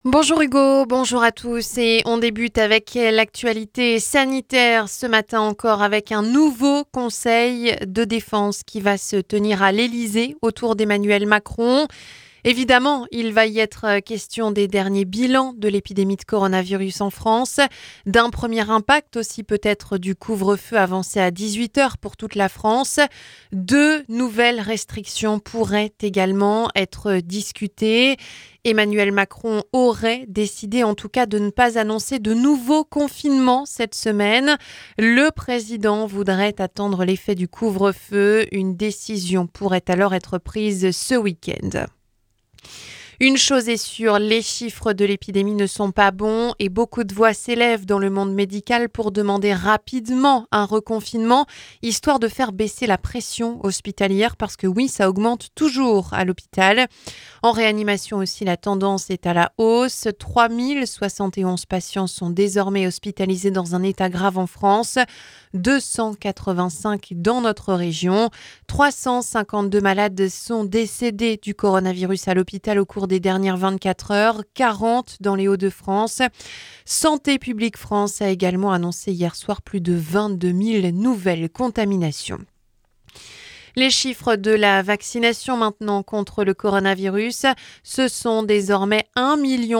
Bonjour Hugo, bonjour à tous et on débute avec l'actualité sanitaire ce matin encore avec un nouveau conseil de défense qui va se tenir à l'Elysée autour d'Emmanuel Macron. Évidemment, il va y être question des derniers bilans de l'épidémie de coronavirus en France, d'un premier impact aussi peut-être du couvre-feu avancé à 18h pour toute la France. 2 nouvelles restrictions pourraient également être discutées. Emmanuel Macron aurait décidé en tout cas de ne pas annoncer de nouveaux confinements cette semaine. Le président voudrait attendre l'effet du couvre-feu. Une décision pourrait alors être prise ce week-end. Une chose est sûre, les chiffres de l'épidémie ne sont pas bons et beaucoup de voix s'élèvent dans le monde médical pour demander rapidement un reconfinement, histoire de faire baisser la pression hospitalière parce que oui, ça augmente toujours à l'hôpital. En réanimation aussi, la tendance est à la hausse. 3071 patients sont désormais hospitalisés dans un état grave en France, 285 dans notre région. 352 malades sont décédés du coronavirus à l'hôpital au cours des dernières 24 heures, 40 dans les Hauts-de-France. Santé publique France a également annoncé hier soir plus de 22 000 nouvelles contaminations. Les chiffres de la vaccination maintenant contre le coronavirus, ce sont désormais 1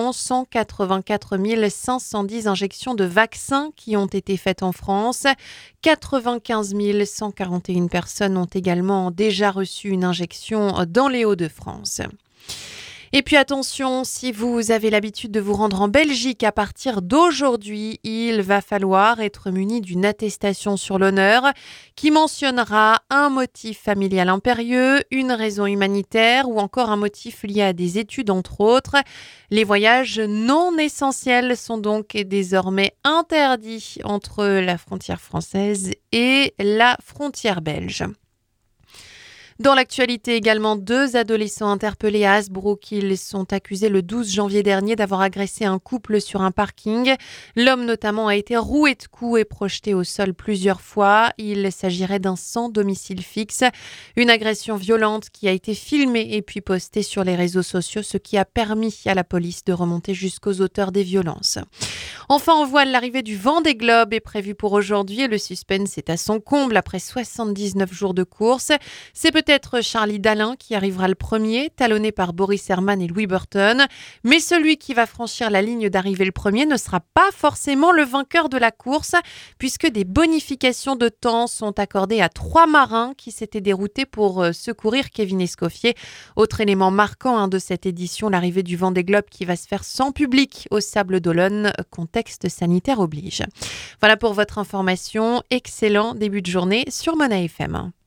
184 510 injections de vaccins qui ont été faites en France. 95 141 personnes ont également déjà reçu une injection dans les Hauts-de-France. Et puis attention, si vous avez l'habitude de vous rendre en Belgique à partir d'aujourd'hui, il va falloir être muni d'une attestation sur l'honneur qui mentionnera un motif familial impérieux, une raison humanitaire ou encore un motif lié à des études entre autres. Les voyages non essentiels sont donc désormais interdits entre la frontière française et la frontière belge. Dans l'actualité également, 2 adolescents interpellés à Hasbrook. Ils sont accusés le 12 janvier dernier d'avoir agressé un couple sur un parking. L'homme notamment a été roué de coups et projeté au sol plusieurs fois. Il s'agirait d'un sans domicile fixe. Une agression violente qui a été filmée et puis postée sur les réseaux sociaux, ce qui a permis à la police de remonter jusqu'aux auteurs des violences. Enfin, en voile, l'arrivée du Vendée Globe est prévue pour aujourd'hui et le suspense est à son comble après 79 jours de course. C'est peut-être Charlie Dalin qui arrivera le premier, talonné par Boris Herrmann et Louis Burton. Mais celui qui va franchir la ligne d'arrivée le premier ne sera pas forcément le vainqueur de la course, puisque des bonifications de temps sont accordées à 3 marins qui s'étaient déroutés pour secourir Kevin Escoffier. Autre élément marquant de cette édition, l'arrivée du Vendée Globe qui va se faire sans public au Sables d'Olonne, contexte sanitaire oblige. Voilà pour votre information. Excellent début de journée sur Mona FM.